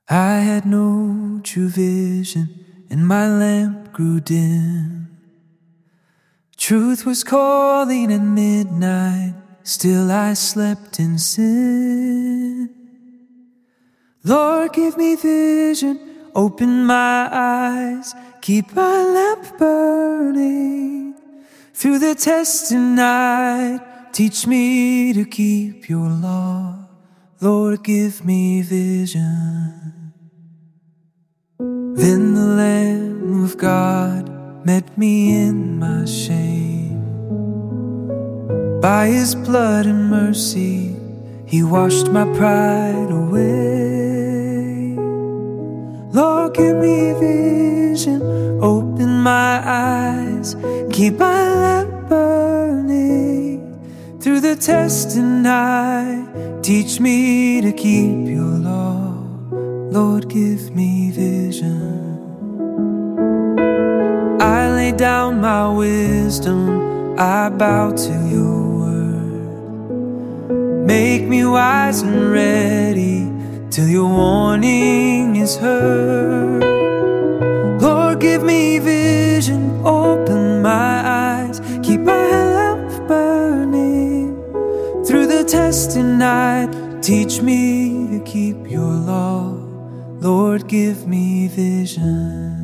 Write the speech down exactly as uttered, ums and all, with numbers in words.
I had no true vision, and my lamp grew dim. Truth was calling at midnight, still I slept in sin. Lord, give me vision, open my eyes, keep my lamp burning. Through the testing night, teach me to keep your law. Lord, give me vision. Then the Lamb of God met me in my shame. By His blood and mercy, He washed my pride away. Lord, give me vision, open my eyes, keep my lamp burning. Through the testing night, teach me to keep your law. Lord, give me vision. I lay down my wisdom, I bow to your word. Make me wise and ready till your warning is heard. Lord, give me vision, open my eyes, keep my lamp burning. Through the testing night, teach me to keep your law. Lord, give me vision.